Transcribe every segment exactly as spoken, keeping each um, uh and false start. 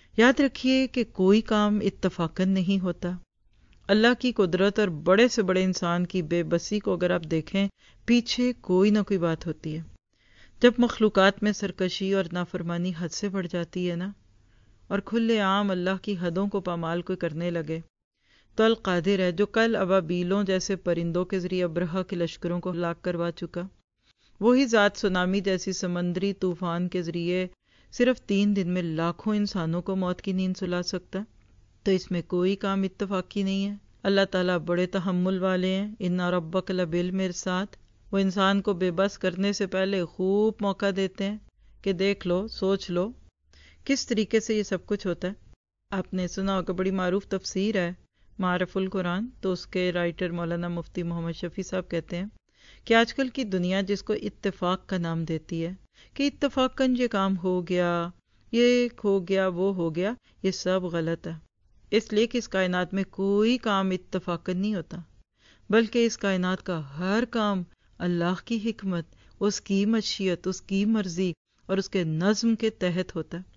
یاد رکھیے کہ کوئی کام اتفاقاً نہیں ہوتا. اللہ کی قدرت اور بڑے سے بڑے انسان کی بے بسی کو اگر آپ دیکھیں، پیچھے کوئی نہ کوئی بات ہوتی ہے. جب مخلوقات میں سرکشی اور نافرمانی حد سے بڑھ جاتی ہے نا، اور کھلے عام اللہ کی حدوں کو پامال کوئی کرنے لگے، تو القادر ہے جو کل ابابیلوں جیسے پرندوں کے ذریعے ابرہہ کے لشکروں کو ہلاک کروا چکا، وہی ذات سونامی جیسی سمندری طوفان کے ذریعے صرف تین دن میں لاکھوں انسانوں کو موت کی نیند سلا سکتا. تو اس میں کوئی کام اتفاقی نہیں ہے. اللہ تعالیٰ بڑے تحمل والے ہیں. ان ربک لبالمرصاد، وہ انسان کو بے بس کرنے سے پہلے خوب موقع دیتے ہیں کہ دیکھ لو، سوچ لو کس طریقے سے یہ سب کچھ ہوتا ہے. آپ نے سنا ہوگا، بڑی معروف تفسیر ہے معرف القرآن، تو اس کے رائٹر مولانا مفتی محمد شفیع صاحب کہتے ہیں کہ آج کل کی دنیا جس کو اتفاق کا نام دیتی ہے کہ اتفاقاً یہ کام ہو گیا، یہ ہو گیا، وہ ہو گیا، یہ سب غلط ہے. اس لیے کہ اس کائنات میں کوئی کام اتفاقاً نہیں ہوتا، بلکہ اس کائنات کا ہر کام اللہ کی حکمت، اس کی مشیت، اس کی مرضی اور اس کے نظم کے تحت ہوتا ہے.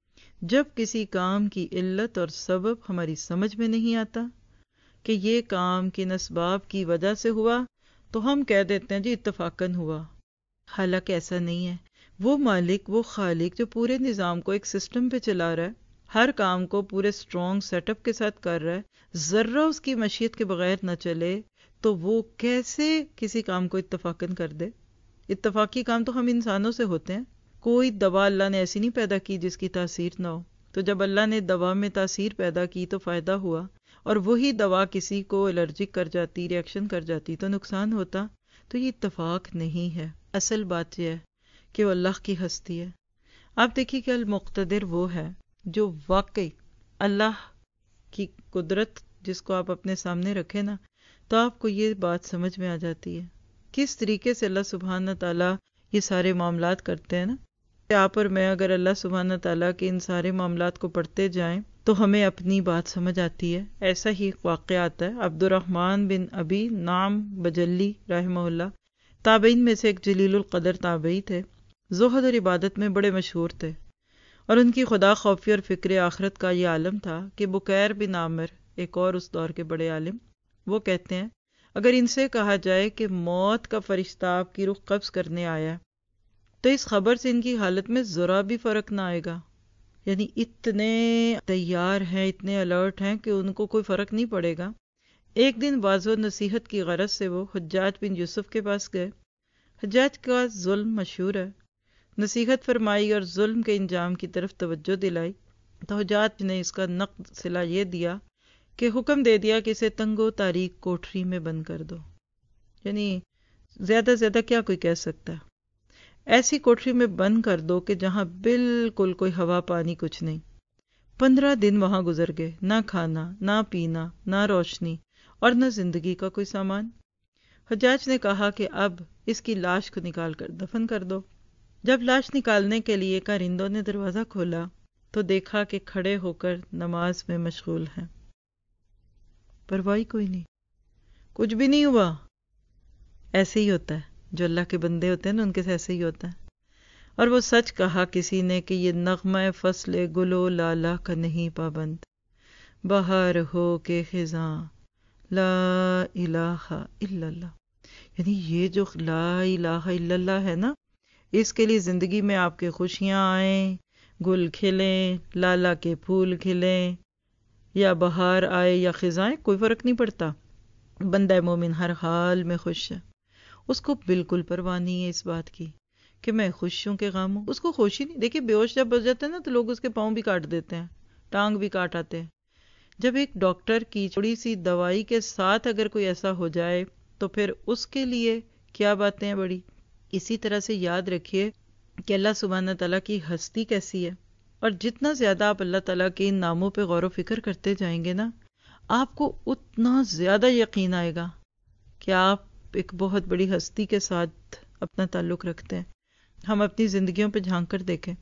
جب کسی کام کی علت اور سبب ہماری سمجھ میں نہیں آتا کہ یہ کام کن اسباب کی وجہ سے ہوا، تو ہم کہہ دیتے ہیں جی اتفاقاً ہوا. حالانکہ ایسا نہیں ہے. وہ مالک، وہ خالق جو پورے نظام کو ایک سسٹم پہ چلا رہا ہے، ہر کام کو پورے سٹرونگ سیٹ اپ کے ساتھ کر رہا ہے، ذرہ اس کی مشیت کے بغیر نہ چلے، تو وہ کیسے کسی کام کو اتفاقاً کر دے؟ اتفاقی کام تو ہم انسانوں سے ہوتے ہیں. کوئی دوا اللہ نے ایسی نہیں پیدا کی جس کی تاثیر نہ ہو. تو جب اللہ نے دوا میں تاثیر پیدا کی تو فائدہ ہوا، اور وہی دوا کسی کو الرجک کر جاتی، ریئیکشن کر جاتی تو نقصان ہوتا. تو یہ اتفاق نہیں ہے. اصل بات یہ ہے کہ وہ اللہ کی ہستی ہے. آپ دیکھیے کہ المقتدر وہ ہے جو واقعی اللہ کی قدرت جس کو آپ اپنے سامنے رکھیں نا، تو آپ کو یہ بات سمجھ میں آ جاتی ہے کس طریقے سے اللہ سبحانہ تعالیٰ یہ سارے معاملات کرتے ہیں نا. آپ اور میں اگر اللہ سبحانہ تعالیٰ کے ان سارے معاملات کو پڑھتے جائیں تو ہمیں اپنی بات سمجھ آتی ہے. ایسا ہی ایک واقعہ آتا ہے. عبد الرحمن بن ابی نعم بجلی رحمہ اللہ تابعین میں سے ایک جلیل القدر تابعی تھے. زہد اور عبادت میں بڑے مشہور تھے، اور ان کی خدا خوفی اور فکر آخرت کا یہ عالم تھا کہ بکیر بن عامر، ایک اور اس دور کے بڑے عالم، وہ کہتے ہیں اگر ان سے کہا جائے کہ موت کا فرشتہ آپ کی روح قبض کرنے آیا تو اس خبر سے ان کی حالت میں ذرا بھی فرق نہ آئے گا. یعنی اتنے تیار ہیں، اتنے الرٹ ہیں کہ ان کو کوئی فرق نہیں پڑے گا. ایک دن واضح و نصیحت کی غرض سے وہ حجاج بن یوسف کے پاس گئے. حجاج کا ظلم مشہور ہے. نصیحت فرمائی اور ظلم کے انجام کی طرف توجہ دلائی. تو حجاج نے اس کا نقد صلہ یہ دیا کہ حکم دے دیا کہ اسے تنگ و تاریک کوٹری میں بند کر دو. یعنی زیادہ زیادہ کیا کوئی کہہ سکتا ہے؟ ایسی کوٹری میں بند کر دو کہ جہاں بالکل کوئی ہوا پانی کچھ نہیں. پندرہ دن وہاں گزر گئے، نہ کھانا، نہ پینا، نہ روشنی اور نہ زندگی کا کوئی سامان. حجاج نے کہا کہ اب اس کی لاش کو نکال کر دفن کر دو. جب لاش نکالنے کے لیے کارندوں نے دروازہ کھولا تو دیکھا کہ کھڑے ہو کر نماز میں مشغول ہیں. پرواہی کوئی نہیں، کچھ بھی نہیں ہوا. ایسے ہی ہوتا ہے، جو اللہ کے بندے ہوتے ہیں نا ان کے ساتھ ایسے ہی ہوتا ہے. اور وہ سچ کہا کسی نے کہ یہ نغمہ فصل گل و لالا کا نہیں پابند، بہار ہو کے خزاں لا الہ الا اللہ. یعنی یہ جو لا الہ الا اللہ ہے نا، اس کے لیے زندگی میں آپ کے خوشیاں آئیں، گل کھلیں، لالا کے پھول کھلیں، یا بہار آئے یا خزائیں، کوئی فرق نہیں پڑتا. بندہ مومن ہر حال میں خوش ہے. اس کو بالکل پرواہ نہیں ہے اس بات کی کہ میں خوش ہوں کہ غم ہوں. اس کو خوش ہی نہیں. دیکھیے بے ہوش جب ہو جاتے ہیں نا تو لوگ اس کے پاؤں بھی کاٹ دیتے ہیں، ٹانگ بھی کاٹ آتے ہیں. جب ایک ڈاکٹر کی تھوڑی سی دوائی کے ساتھ اگر کوئی ایسا ہو جائے تو پھر اس کے لیے کیا باتیں ہیں بڑی. اسی طرح سے یاد رکھیے کہ اللہ سبحانہ تعالیٰ کی ہستی کیسی ہے، اور جتنا زیادہ آپ اللہ تعالیٰ کے ان ناموں پہ غور و فکر کرتے جائیں گے نا، آپ کو اتنا زیادہ یقین آئے گا کہ آپ ایک بہت بڑی ہستی کے ساتھ اپنا تعلق رکھتے ہیں. ہم اپنی زندگیوں پہ جھانک کر دیکھیں،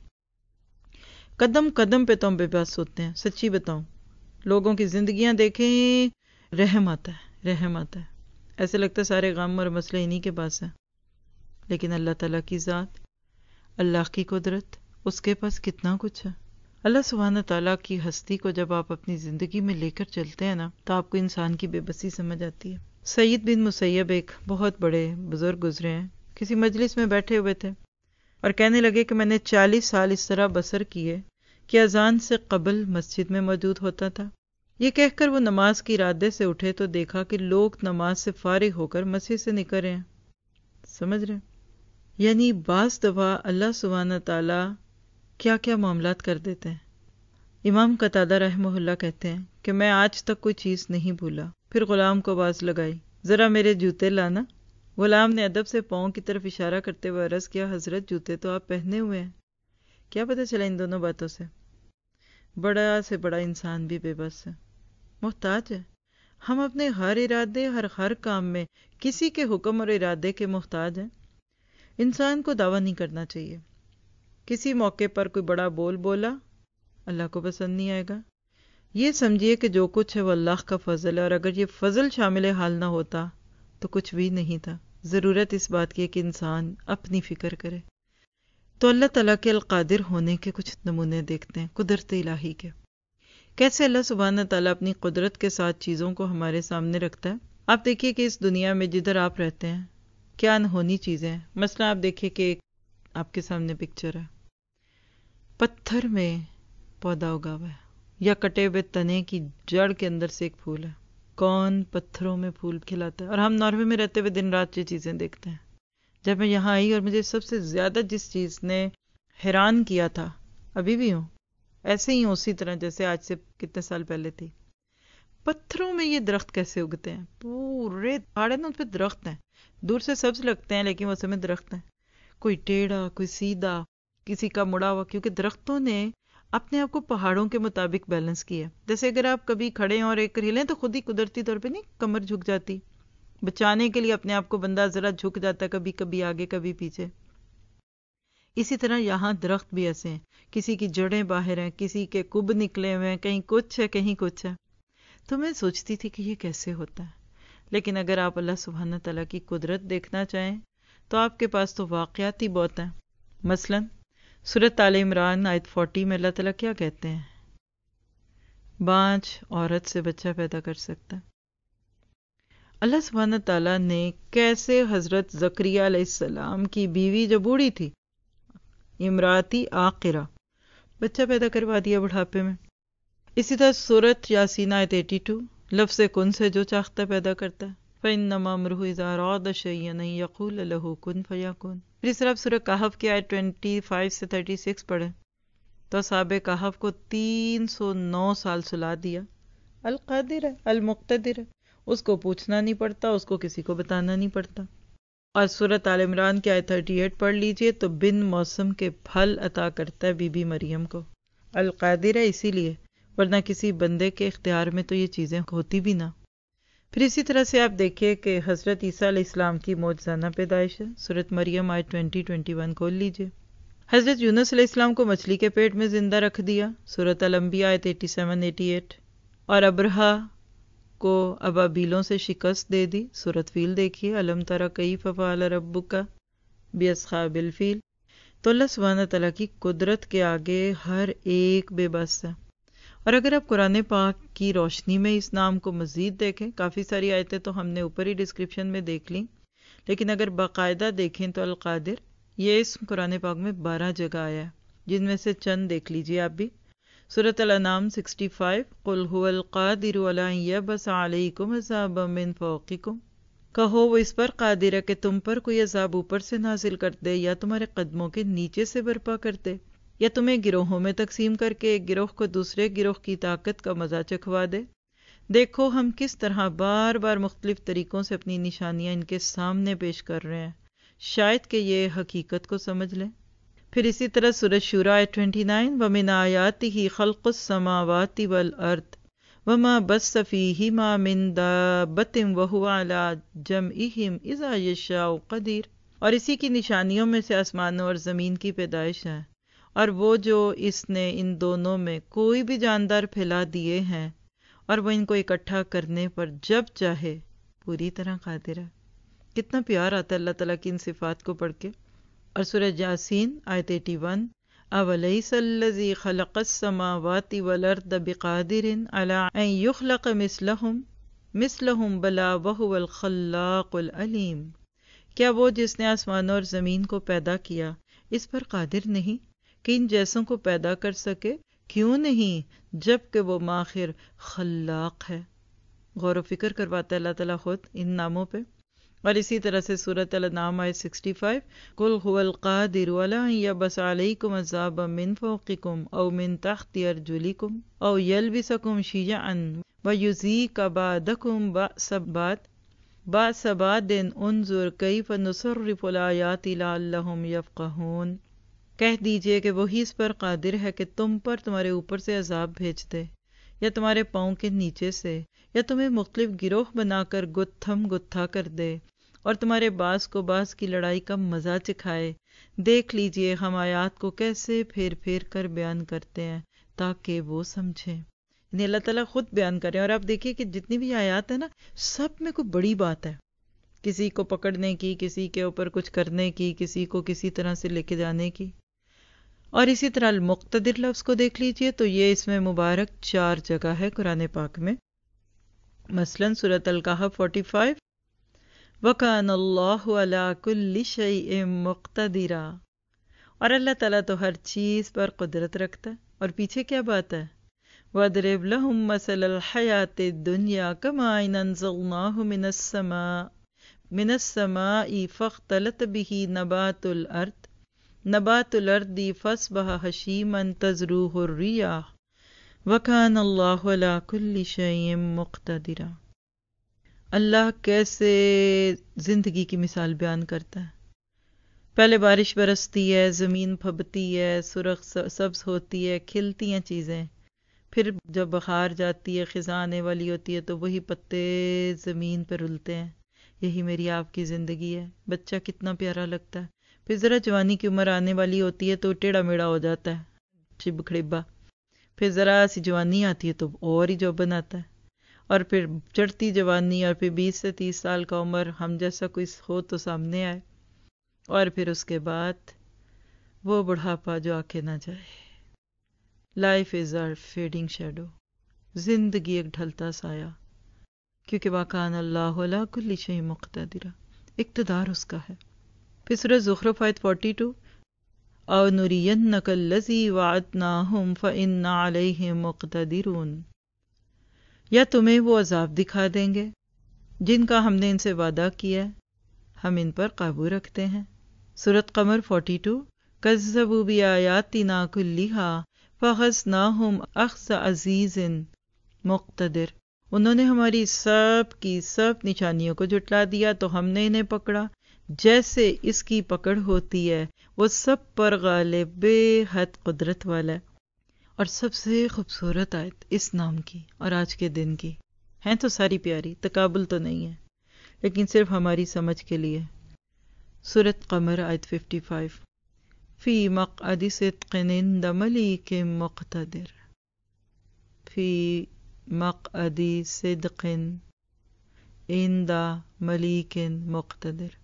قدم قدم پہ تو ہم بے بس ہوتے ہیں. سچی بتاؤں، لوگوں کی زندگیاں دیکھیں، رحم آتا ہے، رحم آتا ہے. ایسے لگتا ہے سارے غم اور مسئلے انہی کے پاس ہیں. لیکن اللہ تعالیٰ کی ذات، اللہ کی قدرت، اس کے پاس کتنا کچھ ہے. اللہ سبحانہ تعالیٰ کی ہستی کو جب آپ اپنی زندگی میں لے کر چلتے ہیں نا تو آپ کو انسان کی بے بسی سمجھ آتی ہے۔ سعید بن مسیب ایک بہت بڑے بزرگ گزرے ہیں، کسی مجلس میں بیٹھے ہوئے تھے اور کہنے لگے کہ میں نے چالیس سال اس طرح بسر کیے کہ اذان سے قبل مسجد میں موجود ہوتا تھا۔ یہ کہہ کر وہ نماز کی ارادے سے اٹھے تو دیکھا کہ لوگ نماز سے فارغ ہو کر مسجد سے نکل رہے ہیں۔ سمجھ رہے ہیں؟ یعنی بعض دفعہ اللہ سبحانہ تعالیٰ کیا کیا معاملات کر دیتے ہیں۔ امام قتادہ رحمہ اللہ کہتے ہیں کہ میں آج تک کوئی چیز نہیں بھولا، پھر غلام کو آواز لگائی، ذرا میرے جوتے لانا۔ غلام نے ادب سے پاؤں کی طرف اشارہ کرتے ہوئے عرض کیا، حضرت جوتے تو آپ پہنے ہوئے ہیں۔ کیا پتہ چلا ان دونوں باتوں سے؟ بڑا سے بڑا انسان بھی بے بس ہے، محتاج ہے۔ ہم اپنے ہر ارادے، ہر ہر کام میں کسی کے حکم اور ارادے کے محتاج ہیں۔ انسان کو دعویٰ نہیں کرنا چاہیے۔ کسی موقع پر کوئی بڑا بول بولا، اللہ کو پسند نہیں آئے گا، یہ سمجھیے کہ جو کچھ ہے وہ اللہ کا فضل ہے، اور اگر یہ فضل شامل حال نہ ہوتا تو کچھ بھی نہیں تھا۔ ضرورت اس بات کی ہے کہ انسان اپنی فکر کرے۔ تو اللہ تعالیٰ کے القادر ہونے کے کچھ نمونے دیکھتے ہیں، قدرت الہی کے، کیسے اللہ سبحانہ تعالیٰ اپنی قدرت کے ساتھ چیزوں کو ہمارے سامنے رکھتا ہے۔ آپ دیکھیے کہ اس دنیا میں جدھر آپ رہتے ہیں کیا انہونی چیزیں ہیں۔ مثلا آپ دیکھیے کہ ایک آپ کے سامنے پکچر ہے، پتھر میں پودا اگا ہوا ہے یا کٹے ہوئے تنے کی جڑ کے اندر سے ایک پھول ہے۔ کون پتھروں میں پھول کھلاتا ہے؟ اور ہم ناروے میں رہتے ہوئے دن رات یہ چیزیں دیکھتے ہیں۔ جب میں یہاں آئی اور مجھے سب سے زیادہ جس چیز نے حیران کیا تھا، ابھی بھی ہوں، ایسے ہی ہوں اسی طرح جیسے آج سے کتنے سال پہلے تھی، پتھروں میں یہ درخت کیسے اگتے ہیں؟ پورے پہاڑ نا، اس پہ درخت ہیں، دور سے سبز لگتے ہیں لیکن اس میں درخت ہیں، کوئی ٹیڑھا، کوئی سیدھا، کسی کا مڑا ہوا، کیونکہ درختوں نے اپنے آپ کو پہاڑوں کے مطابق بیلنس کیا ہے۔ جیسے اگر آپ کبھی کھڑے ہیں اور ایک ہلیں تو خود ہی قدرتی طور پہ نہیں کمر جھک جاتی، بچانے کے لیے اپنے آپ کو بندہ ذرا جھک جاتا ہے، کبھی کبھی آگے کبھی پیچھے۔ اسی طرح یہاں درخت بھی ایسے ہیں، کسی کی جڑیں باہر ہیں، کسی کے کب نکلے ہوئے ہیں، کہیں کچھ ہے کہیں کچھ ہے۔ تو میں سوچتی تھی کہ یہ کیسے ہوتا ہے، لیکن اگر آپ اللہ سبحانہ تعالیٰ کی قدرت دیکھنا چاہیں تو آپ کے پاس تو واقعات ہی بہت ہیں۔ مثلاً سورۃ آل عمران آیت چالیس میں اللہ تعالیٰ کیا کہتے ہیں؟ بانجھ عورت سے بچہ پیدا کر سکتا ہے۔ اللہ سبحانہ تعالیٰ نے کیسے حضرت زکریا علیہ السلام کی بیوی جو بوڑھی تھی، امراتی عاقرہ، بچہ پیدا کروا دیا بڑھاپے میں۔ اسی طرح سورۃ یاسین آیت باسٹھ، لفظ کن سے جو چاہتا پیدا کرتا ہے، فَإِنَّمَا أَمْرُهُ إِذَا أَرَادَ شَيْئًا أَن يَقُولَ لَهُ كُن فَيَكُونُ۔ پھر اس طرح سورہ کہف کی آیت پچیس سے چھتیس پڑھیں تو اصحاب کہف کو تین سو نو سال سلا دیا۔ القادر ہے، المقتدر ہے، اس کو پوچھنا نہیں پڑتا، اس کو کسی کو بتانا نہیں پڑتا۔ اور سورۃ آل عمران کی آیت اڑتیس پڑھ لیجئے تو بن موسم کے پھل عطا کرتا ہے بی بی مریم کو۔ القادر ہے اسی لیے، ورنہ کسی بندے کے اختیار میں تو یہ چیزیں ہوتی بھی نہ۔ پھر اسی طرح سے آپ دیکھیے کہ حضرت عیسیٰ علیہ السلام کی معجزانہ پیدائش ہے، سورۃ مریم آیت بیس اکیس کھول لیجئے۔ حضرت یونس علیہ السلام کو مچھلی کے پیٹ میں زندہ رکھ دیا، سورۃ الانبیاء آیت ستاسی اٹھاسی، اور ابرہا کو ابابیلوں سے شکست دے دی، سورۃ فیل دیکھیے، الم تر کیف فعل ربک باصحاب الفیل۔ تو اللہ سبحانہ تعالیٰ کی قدرت کے آگے ہر ایک بے بس ہے۔ اور اگر آپ قرآن پاک کی روشنی میں اس نام کو مزید دیکھیں، کافی ساری آیتیں تو ہم نے اوپر ہی ڈسکرپشن میں دیکھ لیں، لیکن اگر باقاعدہ دیکھیں تو القادر یہ اسم قرآن پاک میں بارہ جگہ آیا ہے، جن میں سے چند دیکھ لیجئے آپ بھی۔ سورۃ الانعام پچاس، قل هو القادر علی ان یبعث علیکم عذابا من فوقکم، کہو وہ اس پر قادر ہے کہ تم پر کوئی عذاب اوپر سے نازل کر دے یا تمہارے قدموں کے نیچے سے برپا کر دے، یا تمہیں گروہوں میں تقسیم کر کے ایک گروہ کو دوسرے گروہ کی طاقت کا مزہ چکھوا دے۔ دیکھو ہم کس طرح بار بار مختلف طریقوں سے اپنی نشانیاں ان کے سامنے پیش کر رہے ہیں، شاید کہ یہ حقیقت کو سمجھ لیں۔ پھر اسی طرح سورۃ شورى آیت انیس، وَمِنْ آیَاتِهِ خَلْقُ السَّمَاوَاتِ وَالْأَرْضِ وَمَا بَثَّ فِيهِمَا مِنْ دَابَّةٍ وَهُوَ عَلَى جَمْعِهِمْ إِذَا يَشَاءُ قَدِيرٌ۔ اور اسی کی نشانیوں میں سے آسمانوں اور زمین کی پیدائش ہے، اور وہ جو اس نے ان دونوں میں کوئی بھی جاندار پھیلا دیے ہیں، اور وہ ان کو اکٹھا کرنے پر جب چاہے پوری طرح قادر ہے۔ کتنا پیار آتا ہے اللہ تعالیٰ کی ان صفات کو پڑھ کے۔ اور سورہ یاسین آیت اکیاسی، اولیس الذی خلق السماوات والارض بقادر علی ان یخلق مثلہم مثلہم بلا وہو الخلاق العلیم، کیا وہ جس نے آسمانوں اور زمین کو پیدا کیا اس پر قادر نہیں کہ ان جیسوں کو پیدا کر سکے؟ کیوں نہیں، جب کہ وہ ماہر خلاق ہے۔ غور و فکر کرواتا ہے اللہ تعالیٰ خود ان ناموں پہ۔ اور اسی طرح سے سورۃ الانعام آیت سکسٹی فائیو، قُلْ هُوَ الْقَادِرُ عَلَىٰ أَن يَبْعَثَ عَلَيْكُمْ عَذَابًا مِّن فَوْقِكُمْ أَوْ مِن تَحْتِ أَرْجُلِكُمْ أَوْ يَلْبِسَكُمْ شِيَعًا وَيُذِيقَ بَعْضَكُمْ بَأْسَ بَعْضٍ بَأْسَ بَعْضٍ انظُرْ كَيْفَ نُصَرِّفُ الْآيَاتِ لَعَلَّهُمْ يَفْقَهُونَ۔ کہہ دیجئے کہ وہی اس پر قادر ہے کہ تم پر تمہارے اوپر سے عذاب بھیج دے، یا تمہارے پاؤں کے نیچے سے، یا تمہیں مختلف گروہ بنا کر گتھم گتھا کر دے، اور تمہارے بعض کو بعض کی لڑائی کا مزہ چکھائے۔ دیکھ لیجئے ہم آیات کو کیسے پھیر پھیر کر بیان کرتے ہیں تاکہ وہ سمجھیں۔ یعنی اللہ تعالیٰ خود بیان کریں، اور آپ دیکھیے کہ جتنی بھی آیات ہیں نا، سب میں کوئی بڑی بات ہے، کسی کو پکڑنے کی، کسی کے اوپر کچھ کرنے کی، کسی کو کسی طرح سے لے کے جانے کی۔ اور اسی طرح المقتدر لفظ کو دیکھ لیجئے تو یہ اس میں مبارک چار جگہ ہے قرآن پاک میں، مثلاً سورۃ الکہف فورٹی فائیو، وَكَانَ اللَّهُ عَلَىٰ كُلِّ شَيْءٍ مُقْتَدِرًا، اور اللہ تعالیٰ تو ہر چیز پر قدرت رکھتا ہے۔ اور پیچھے کیا بات ہے؟ وَاضْرِبْ لَهُم مَّثَلَ الْحَيَاةِ الدُّنْيَا كَمَاءٍ أَنزَلْنَاهُ مِنَ السَّمَاءِ مِنَ السَّمَاءِ فَاخْتَلَطَ بِهِ نَبَاتُ الْأَرْضِ نبات الارض فاصبح حشیما تذروه الریاح وکان اللہ علی کل شیء مقتدرا۔ اللہ کیسے زندگی کی مثال بیان کرتا ہے۔ پہلے بارش برستی ہے، زمین پھبتی ہے، سرخ سبز ہوتی ہے، کھلتی ہیں چیزیں، پھر جب بہار جاتی ہے، خزاں آنے والی ہوتی ہے تو وہی پتے زمین پر رلتے ہیں۔ یہی میری آپ کی زندگی ہے۔ بچہ کتنا پیارا لگتا ہے، پھر ذرا جوانی کی عمر آنے والی ہوتی ہے تو ٹیڑھا میڑا ہو جاتا ہے، چب کھڑیبا، پھر ذرا سی جوانی آتی ہے تو اور ہی جوبن آتا ہے، اور پھر چڑھتی جوانی، اور پھر بیس سے تیس سال کا عمر، ہم جیسا کوئی ہو تو سامنے آئے، اور پھر اس کے بعد وہ بڑھاپا جو آ کے نہ جائے۔ Life is a fading shadow, زندگی ایک ڈھلتا سایہ، کیونکہ وَكَانَ اللَّهُ عَلَىٰ كُلِّ شَيْءٍ مُقْتَدِرًا، اقتدار اس کا ہے۔ پھر سورہ زخرف آیت فورٹی ٹو، اَوْ نُرِيَنَّكَ الَّذِي وَعَدْنَاهُمْ فَإِنَّ عَلَيْهِمْ مُقْتَدِرُونَ، یا تمہیں وہ عذاب دکھا دیں گے جن کا ہم نے ان سے وعدہ کیا ہے، ہم ان پر قابو رکھتے ہیں۔ سورۃ قمر فورٹی ٹو، كَذَّبُوا بِآيَاتِنَا كُلِّهَا فَأَخَذْنَاهُمْ أَخْذَ عَزِيزٍ مُقْتَدِرٍ، انہوں نے ہماری سب کی سب نشانیوں کو جھٹلا دیا تو ہم نے انہیں پکڑا جیسے اس کی پکڑ ہوتی ہے، وہ سب پر غالب، بے حد قدرت والا ہے۔ اور سب سے خوبصورت آیت اس نام کی اور آج کے دن کی ہیں تو ساری پیاری، تقابل تو نہیں ہے، لیکن صرف ہماری سمجھ کے لیے۔ سورۃ قمر آیت ففٹی فائیو، فی مقعد صدق عند ملیک مقتدر، فی مقعد صدق عند ملیک مقتدر۔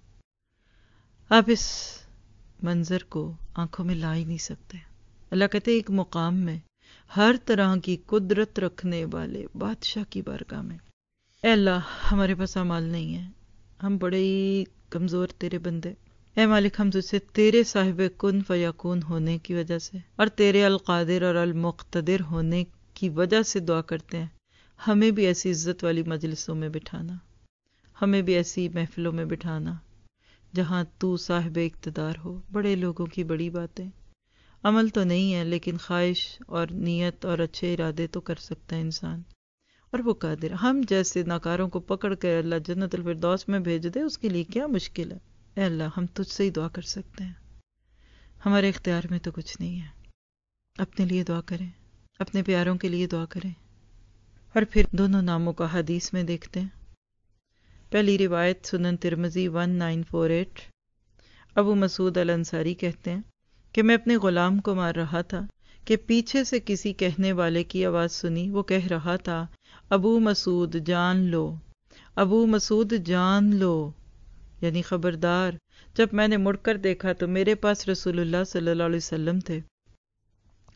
آپ اس منظر کو آنکھوں میں لا ہی نہیں سکتے۔ اللہ کہتے ہیں ایک مقام میں ہر طرح کی قدرت رکھنے والے بادشاہ کی بارگاہ میں، اے اللہ ہمارے پاس اعمال نہیں ہے، ہم بڑے ہی کمزور تیرے بندے، اے مالک ہم تجھ سے تیرے صاحب کن فیکون ہونے کی وجہ سے اور تیرے القادر اور المقتدر ہونے کی وجہ سے دعا کرتے ہیں، ہمیں بھی ایسی عزت والی مجلسوں میں بٹھانا، ہمیں بھی ایسی محفلوں میں بٹھانا جہاں تو صاحب اقتدار ہو۔ بڑے لوگوں کی بڑی باتیں، عمل تو نہیں ہے لیکن خواہش اور نیت اور اچھے ارادے تو کر سکتا ہے انسان، اور وہ قادر۔ ہم جیسے ناکاروں کو پکڑ کر اللہ جنت الفردوس میں بھیج دے، اس کے لیے کیا مشکل ہے؟ اے اللہ ہم تجھ سے ہی دعا کر سکتے ہیں، ہمارے اختیار میں تو کچھ نہیں ہے۔ اپنے لیے دعا کریں، اپنے پیاروں کے لیے دعا کریں، اور پھر دونوں ناموں کا حدیث میں دیکھتے ہیں۔ پہلی روایت Sunan Tirmidhi one nine four eight, Abu Masud الانصاری کہتے ہیں کہ میں اپنے غلام کو مار رہا تھا کہ پیچھے سے کسی کہنے والے کی آواز سنی، وہ کہہ رہا تھا ابو مسعود جان لو، ابو مسعود جان لو، یعنی خبردار۔ جب میں نے مڑ کر دیکھا تو میرے پاس رسول اللہ صلی اللہ علیہ وسلم تھے،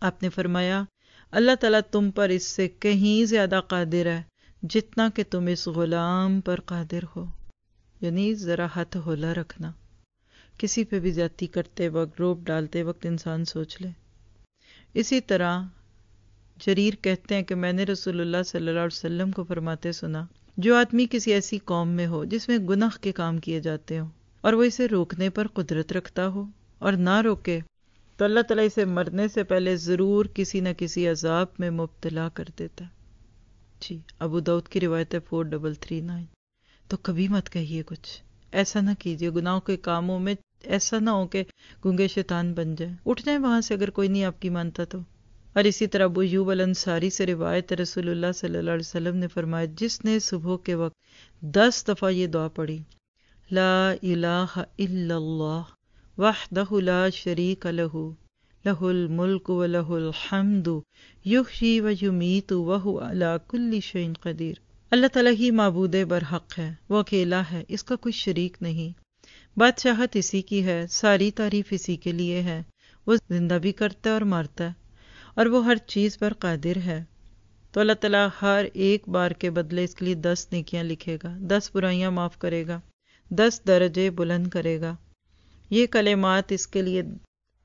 آپ نے فرمایا اللہ تعالیٰ تم پر اس سے کہیں زیادہ قادر ہے جتنا کہ تم اس غلام پر قادر ہو. یعنی ذرا ہاتھ ہولا رکھنا. کسی پہ بھی زیادتی کرتے وقت، روپ ڈالتے وقت انسان سوچ لے. اسی طرح جریر کہتے ہیں کہ میں نے رسول اللہ صلی اللہ علیہ وسلم کو فرماتے سنا، جو آدمی کسی ایسی قوم میں ہو جس میں گناہ کے کام کیے جاتے ہوں اور وہ اسے روکنے پر قدرت رکھتا ہو اور نہ روکے، تو اللہ تعالیٰ اسے مرنے سے پہلے ضرور کسی نہ کسی عذاب میں مبتلا کر دیتا. جی ابو داؤد کی روایت ہے فور ڈبل تھری نائن. تو کبھی مت کہیے کچھ، ایسا نہ کیجیے. گناہوں کے کاموں میں ایسا نہ ہو کہ گونگے شیطان بن جائیں. اٹھ جائیں وہاں سے اگر کوئی نہیں آپ کی مانتا تو. اور اسی طرح ابو ایوب الانصاری سے روایت رسول اللہ صلی اللہ علیہ وسلم نے فرمایا جس نے صبح کے وقت دس دفعہ یہ دعا پڑھی، لا الہ الا اللہ وحدہ لا شریک لہ لہ الملک و لہ الحمد یحیی و یمیت وہو علی کل شیء قدیر. اللہ تعالیٰ ہی معبود برحق ہے، وہ اکیلا ہے، اس کا کوئی شریک نہیں. بادشاہت اسی کی ہے، ساری تعریف اسی کے لیے ہے. وہ زندہ بھی کرتا ہے اور مارتا ہے، اور وہ ہر چیز پر قادر ہے. تو اللہ تعالیٰ ہر ایک بار کے بدلے اس کے لیے دس نیکیاں لکھے گا، دس برائیاں معاف کرے گا، دس درجے بلند کرے گا. یہ کلمات اس کے لیے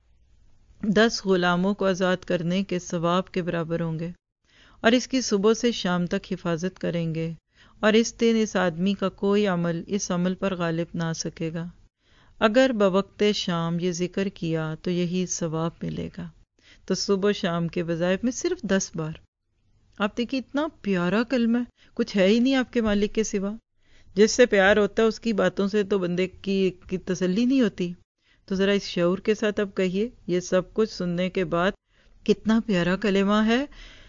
دس غلاموں کو آزاد کرنے کے ثواب کے برابر ہوں گے، اور اس کی صبح سے شام تک حفاظت کریں گے، اور اس دن اس آدمی کا کوئی عمل اس عمل پر غالب نہ آ سکے گا. اگر بوقت شام یہ ذکر کیا تو یہی ثواب ملے گا. تو صبح و شام کے وظائف میں صرف دس بار. آپ دیکھیے اتنا پیارا کلمہ ہے، کچھ ہے ہی نہیں آپ کے مالک کے سوا. جس سے پیار ہوتا ہے اس کی باتوں سے تو بندے کی, کی تسلی نہیں ہوتی. تو ذرا اس شعور کے ساتھ اب کہیے، یہ سب کچھ سننے کے بعد کتنا پیارا کلمہ ہے،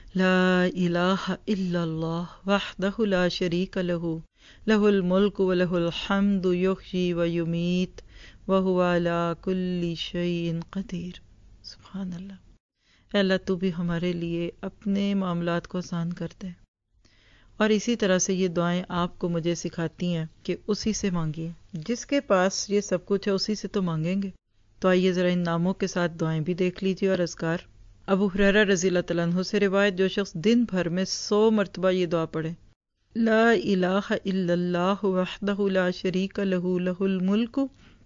لا الہ الا اللہ وحدہ لا شریک لہ لہ الملک و لہ الحمد یحیی و یمیت وہو علی کل شیء قدیر. سبحان اللہ. اے اللہ تو بھی ہمارے لیے اپنے معاملات کو آسان کر دے. اور اسی طرح سے یہ دعائیں آپ کو مجھے سکھاتی ہیں کہ اسی سے مانگیے. جس کے پاس یہ سب کچھ ہے اسی سے تو مانگیں گے. تو آئیے ذرا ان ناموں کے ساتھ دعائیں بھی دیکھ لیجیے اور اذکار. ابو ہریرہ رضی اللہ تعالیٰ عنہ سے روایت، جو شخص دن بھر میں سو مرتبہ یہ دعا پڑھے، لا الہ الا اللہ وحدہ لا شریک لہ لہ الملک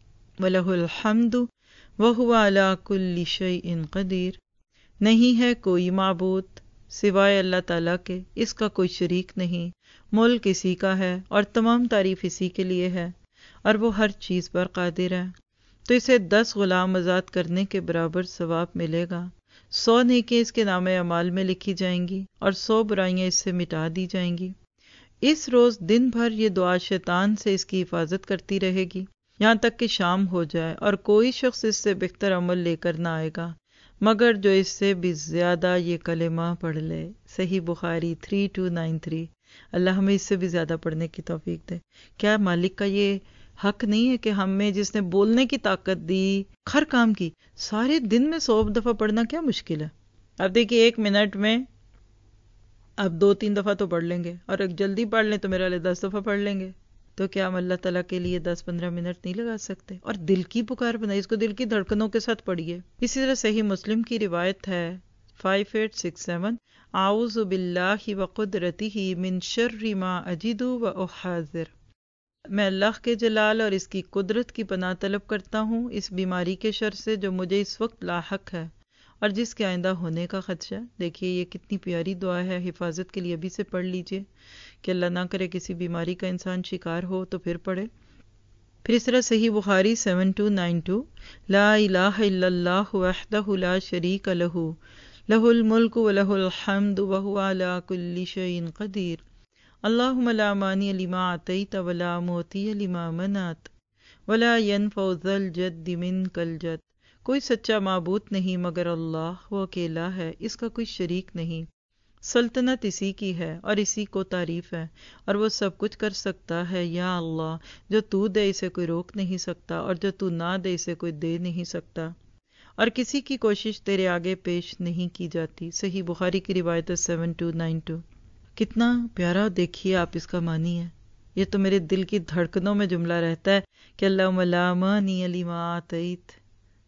و لہ الحمد وہو علی کل شیء قدیر، نہیں ہے کوئی معبود سوائے اللہ تعالیٰ کے، اس کا کوئی شریک نہیں، ملک اسی کا ہے اور تمام تعریف اسی کے لیے ہے، اور وہ ہر چیز پر قادر ہے. تو اسے دس غلام آزاد کرنے کے برابر ثواب ملے گا. سو نیکیاں اس کے نام اعمال میں لکھی جائیں گی اور سو برائیاں اس سے مٹا دی جائیں گی. اس روز دن بھر یہ دعا شیطان سے اس کی حفاظت کرتی رہے گی یہاں تک کہ شام ہو جائے، اور کوئی شخص اس سے بہتر عمل لے کر نہ آئے گا مگر جو اس سے بھی زیادہ یہ کلمہ پڑھ لے. Sahih Bukhari three two nine three. Allah ہمیں اس سے بھی زیادہ پڑھنے کی توفیق دے. کیا مالک کا یہ حق نہیں ہے کہ ہمیں جس نے بولنے کی طاقت دی، ہر کام کی، سارے دن میں سو دفعہ پڑھنا کیا مشکل ہے؟ اب دیکھیے ایک منٹ میں اب دو تین دفعہ تو پڑھ لیں گے، اور ایک جلدی پڑھ لیں تو میرے والے دس دفعہ پڑھ لیں گے. تو کیا ہم اللہ تعالیٰ کے لیے دس پندرہ منٹ نہیں لگا سکتے؟ اور دل کی پکار بنائی، اس کو دل کی دھڑکنوں کے ساتھ پڑھیے. اسی طرح صحیح مسلم کی روایت ہے فائیو ایٹ سکس سیون، اعوذ باللہ وقدرتہ من شر ما اجد و احاذر. میں اللہ کے جلال اور اس کی قدرت کی پناہ طلب کرتا ہوں اس بیماری کے شر سے جو مجھے اس وقت لاحق ہے اور جس کے آئندہ ہونے کا خدشہ. دیکھیے یہ کتنی پیاری دعا ہے، حفاظت کے لیے ابھی سے پڑھ لیجئے کہ اللہ نہ کرے کسی بیماری کا انسان شکار ہو تو پھر پڑھے. پھر اس طرح Sahih Bukhari seven two nine two, لا الہ الا اللہ وحدہ لا شریک لہ لہ الملک و لہ الحمد وہو علی کل شیء قدیر، اللہم لا مانع لما اعطیت ولا معطی لما منعت ولا ينفع ذا الجد منک الجد. کوئی سچا معبود نہیں مگر اللہ، وہ اکیلا ہے، اس کا کوئی شریک نہیں، سلطنت اسی کی ہے اور اسی کو تعریف ہے، اور وہ سب کچھ کر سکتا ہے. یا اللہ، جو تو دے اسے کوئی روک نہیں سکتا، اور جو تو نہ دے اسے کوئی دے نہیں سکتا، اور کسی کی کوشش تیرے آگے پیش نہیں کی جاتی. صحیح بخاری کی روایت ہے سیون ٹو نائن ٹو. کتنا پیارا دیکھیے آپ اس کا معنی ہے. یہ تو میرے دل کی دھڑکنوں میں جملہ رہتا ہے کہ اللہم لا مانع لما اعطیت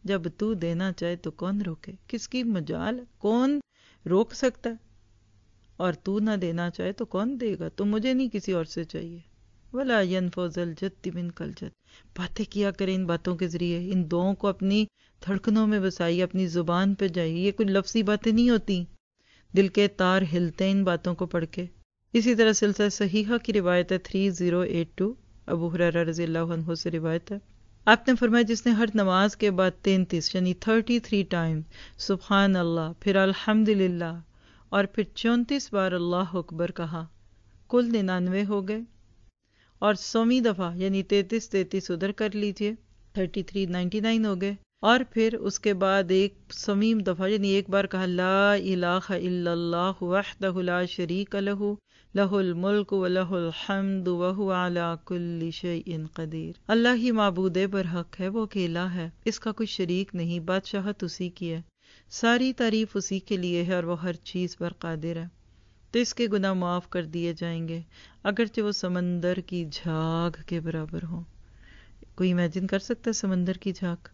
جب تو دینا چاہے تو کون روکے. کس کی مجال ہے؟ کون روک سکتا ہے؟ اور تو نہ دینا چاہے تو کون دے گا؟ تو مجھے نہیں، کسی اور سے چاہیے. ولا ينفع ذا الجد منک الجد. باتیں کیا کریں ان باتوں کے ذریعے، ان دعاؤں کو اپنی دھڑکنوں میں بسائیے، اپنی زبان پہ جائیے. یہ کوئی لفظی باتیں نہیں ہوتی، دل کے تار ہلتے ہیں ان باتوں کو پڑھ کے. اسی طرح سلسلہ صحیحہ کی روایت ہے تین ہزار باسٹھ، ابو ہریرہ رضی اللہ عنہ سے روایت ہے. آپ نے فرمایا جس نے ہر نماز کے بعد تینتیس یعنی تینتیس ٹائم سبحان اللہ، پھر الحمدللہ اور پھر چونتیس بار اللہ اکبر کہا، کل ننانوے ہو گئے. اور سویں دفعہ یعنی تینتیس تینتیس ادھر کر لیجئے، تینتیس ننانوے ہو گئے. اور پھر اس کے بعد ایک سویں دفعہ یعنی ایک بار کہا لا الہ الا اللہ وحدہ لا شریک لہ لہ الملک ولہ الحمد وہو علی کل شیء قدیر. اللہ ہی معبود برحق ہے، وہ اکیلا ہے، اس کا کوئی شریک نہیں، بادشاہت اسی کی ہے، ساری تعریف اسی کے لیے ہے اور وہ ہر چیز پر قادر ہے. تو اس کے گناہ معاف کر دیے جائیں گے اگرچہ وہ سمندر کی جھاگ کے برابر ہوں. کوئی امیجن کر سکتا ہے سمندر کی جھاگ؟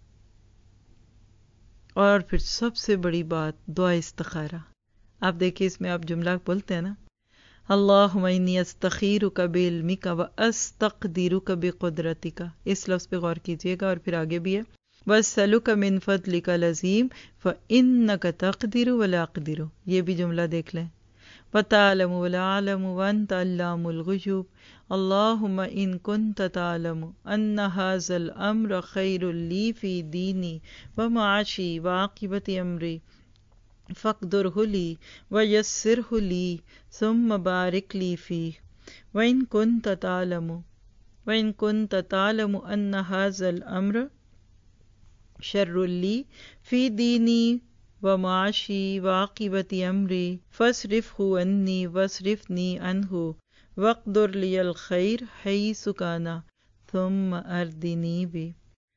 اور پھر سب سے بڑی بات دعا استخارہ. آپ دیکھیں اس میں آپ جملہ بولتے ہیں نا، اللہم انی استخیرک بعلمک واستقدرک بقدرتک، اس لفظ پہ غور کیجئے گا. اور پھر آگے بھی ہے واسألک من فضلک العظیم فانک تقدر ولا اقدر، یہ بھی جملہ دیکھ لیں. وتعلم ولا اعلم وانت علام الغیوب اللہم ان کنت تعلم ان ھذا الامر خیر لی فی دینی ومعاشی وعاقبت امری فاقدرہ لی ویسرہ لی ثم بارک لی فیہ وان کنت تعلم وان کنت تعلم ان ھذا الامر شر لی فی دینی ومعاشی وعاقبت امری فاصرفہ عنی واصرفنی عنہ واقدر لی الخیر حیث کان ثم اردنی بی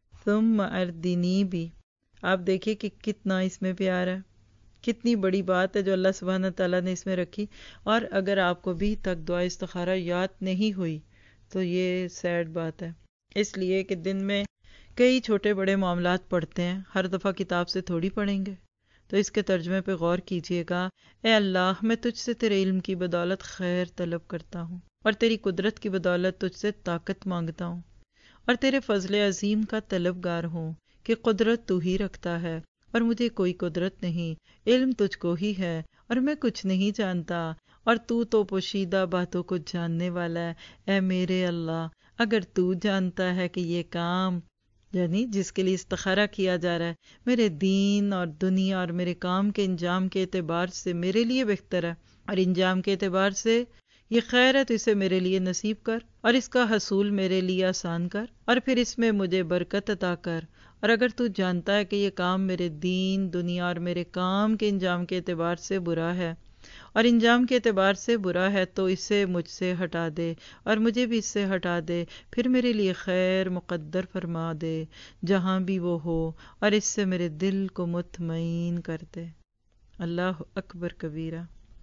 ثم اردنی بی. آپ دیکھیں کہ کتنا اس میں پیار ہے، کتنی بڑی بات ہے جو اللہ سبحانہ تعالیٰ نے اس میں رکھی. اور اگر آپ کو بھی تک دعا استخارہ یاد نہیں ہوئی تو یہ سیڈ بات ہے، اس لیے کہ دن میں کئی چھوٹے بڑے معاملات پڑھتے ہیں، ہر دفعہ کتاب سے تھوڑی پڑھیں گے. تو اس کے ترجمے پہ غور کیجئے گا. اے اللہ، میں تجھ سے تیرے علم کی بدولت خیر طلب کرتا ہوں، اور تیری قدرت کی بدولت تجھ سے طاقت مانگتا ہوں، اور تیرے فضل عظیم کا طلبگار ہوں کہ قدرت تو ہی رکھتا ہے اور مجھے کوئی قدرت نہیں، علم تجھ کو ہی ہے اور میں کچھ نہیں جانتا، اور تو تو پوشیدہ باتوں کو جاننے والا ہے. اے میرے اللہ، اگر تو جانتا ہے کہ یہ کام یعنی جس کے لیے استخارہ کیا جا رہا ہے میرے دین اور دنیا اور میرے کام کے انجام کے اعتبار سے میرے لیے بہتر ہے اور انجام کے اعتبار سے یہ خیر ہے، تو اسے میرے لیے نصیب کر اور اس کا حصول میرے لیے آسان کر، اور پھر اس میں مجھے برکت عطا کر. اور اگر تو جانتا ہے کہ یہ کام میرے دین دنیا اور میرے کام کے انجام کے اعتبار سے برا ہے اور انجام کے اعتبار سے برا ہے تو اسے مجھ سے ہٹا دے اور مجھے بھی اس سے ہٹا دے، پھر میرے لیے خیر مقدر فرما دے جہاں بھی وہ ہو، اور اس سے میرے دل کو مطمئن کر دے. اللہ اکبر کبیرہ.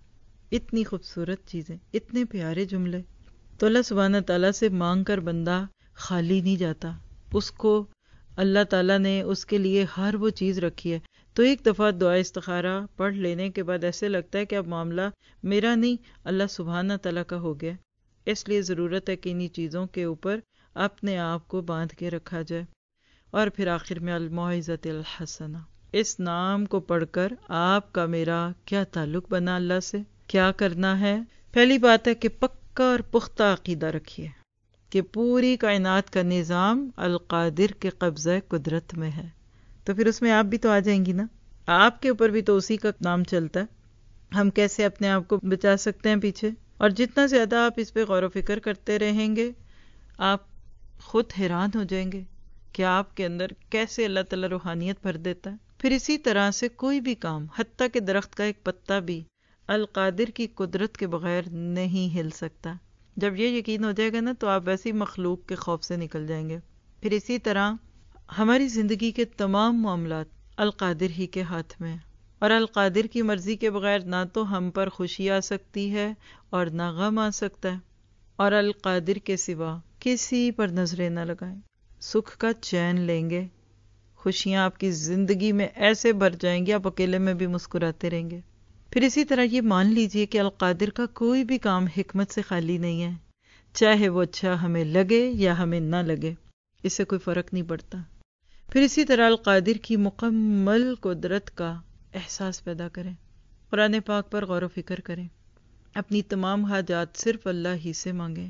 اتنی خوبصورت چیزیں، اتنے پیارے جملے. تو اللہ سبحانہ تعالیٰ سے مانگ کر بندہ خالی نہیں جاتا، اس کو اللہ تعالیٰ نے اس کے لیے ہر وہ چیز رکھی ہے. تو ایک دفعہ دعا استخارہ پڑھ لینے کے بعد ایسے لگتا ہے کہ اب معاملہ میرا نہیں اللہ سبحانہ تعالیٰ کا ہو گیا. اس لیے ضرورت ہے کہ انہی چیزوں کے اوپر اپنے آپ کو باندھ کے رکھا جائے. اور پھر آخر میں الموعظۃ الحسنہ، اس نام کو پڑھ کر آپ کا میرا کیا تعلق بنا اللہ سے، کیا کرنا ہے. پہلی بات ہے کہ پکا اور پختہ عقیدہ رکھیے کہ پوری کائنات کا نظام القادر کے قبضہ قدرت میں ہے. تو پھر اس میں آپ بھی تو آ جائیں گی نا، آپ کے اوپر بھی تو اسی کا نام چلتا ہے. ہم کیسے اپنے آپ کو بچا سکتے ہیں پیچھے؟ اور جتنا زیادہ آپ اس پہ غور و فکر کرتے رہیں گے آپ خود حیران ہو جائیں گے کہ آپ کے اندر کیسے اللہ تعالیٰ روحانیت بھر دیتا ہے. پھر اسی طرح سے کوئی بھی کام، حتیٰ کہ درخت کا ایک پتا بھی القادر کی قدرت کے بغیر نہیں ہل سکتا. جب یہ یقین ہو جائے گا نا تو آپ ویسی مخلوق کے خوف سے نکل جائیں گے. پھر اسی طرح ہماری زندگی کے تمام معاملات القادر ہی کے ہاتھ میں ہیں، اور القادر کی مرضی کے بغیر نہ تو ہم پر خوشی آ سکتی ہے اور نہ غم آ سکتا ہے. اور القادر کے سوا کسی پر نظریں نہ لگائیں. سکھ کا چین لیں گے، خوشیاں آپ کی زندگی میں ایسے بھر جائیں گی، آپ اکیلے میں بھی مسکراتے رہیں گے۔ پھر اسی طرح یہ مان لیجئے کہ القادر کا کوئی بھی کام حکمت سے خالی نہیں ہے، چاہے وہ اچھا ہمیں لگے یا ہمیں نہ لگے، اس سے کوئی فرق نہیں پڑتا۔ پھر اسی طرح القادر کی مکمل قدرت کا احساس پیدا کریں، قرآن پاک پر غور و فکر کریں، اپنی تمام حاجات صرف اللہ ہی سے مانگیں،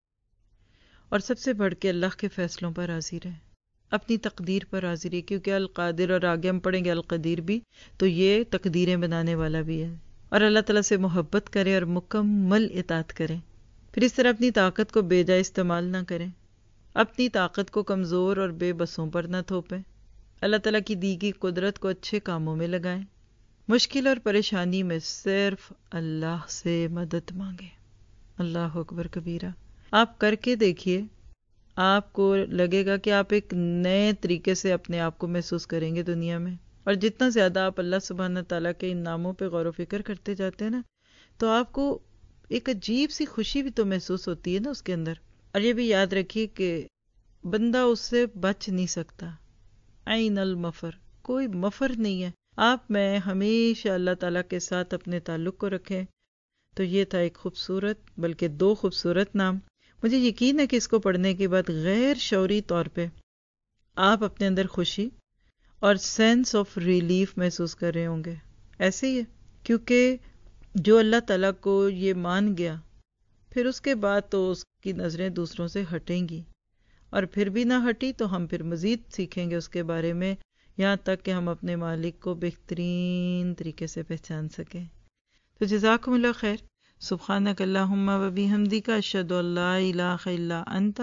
اور سب سے بڑھ کے اللہ کے فیصلوں پر راضی رہیں، اپنی تقدیر پر راضی رہے، کیونکہ القادر، اور آگے ہم پڑھیں گے القدیر بھی، تو یہ تقدیریں بنانے والا بھی ہے، اور اللہ تعالیٰ سے محبت کریں اور مکمل اطاعت کریں۔ پھر اس طرح اپنی طاقت کو بے جا استعمال نہ کریں، اپنی طاقت کو کمزور اور بے بسوں پر نہ تھوپیں، اللہ تعالیٰ کی دی گئی قدرت کو اچھے کاموں میں لگائیں، مشکل اور پریشانی میں صرف اللہ سے مدد مانگیں۔ اللہ اکبر کبیرہ۔ آپ کر کے دیکھیے، آپ کو لگے گا کہ آپ ایک نئے طریقے سے اپنے آپ کو محسوس کریں گے دنیا میں، اور جتنا زیادہ آپ اللہ سبحانہ تعالیٰ کے ان ناموں پہ غور و فکر کرتے جاتے ہیں نا، تو آپ کو ایک عجیب سی خوشی بھی تو محسوس ہوتی ہے نا اس کے اندر۔ اور یہ بھی یاد رکھیے کہ بندہ اس سے بچ نہیں سکتا، عین المفر، کوئی مفر نہیں ہے۔ آپ میں ہمیشہ اللہ تعالیٰ کے ساتھ اپنے تعلق کو رکھیں۔ تو یہ تھا ایک خوبصورت، بلکہ دو خوبصورت نام۔ مجھے یقین ہے کہ اس کو پڑھنے کے بعد غیر شعوری طور پہ آپ اپنے اندر خوشی اور سینس آف ریلیف محسوس کر رہے ہوں گے۔ ایسے ہی ہے، کیونکہ جو اللہ تعالیٰ کو یہ مان گیا، پھر اس کے بعد تو اس کی نظریں دوسروں سے ہٹیں گی، اور پھر بھی نہ ہٹی تو ہم پھر مزید سیکھیں گے اس کے بارے میں، یہاں تک کہ ہم اپنے مالک کو بہترین طریقے سے پہچان سکیں۔ تو جزاکم اللہ خیر۔ سبحانک اللہم و بحمدک، اشہد ان لا الہ الا انت،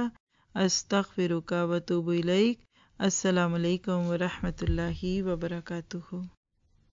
استغفرک و اتوب الیک۔ السلام علیکم ورحمۃ اللہ وبرکاتہ۔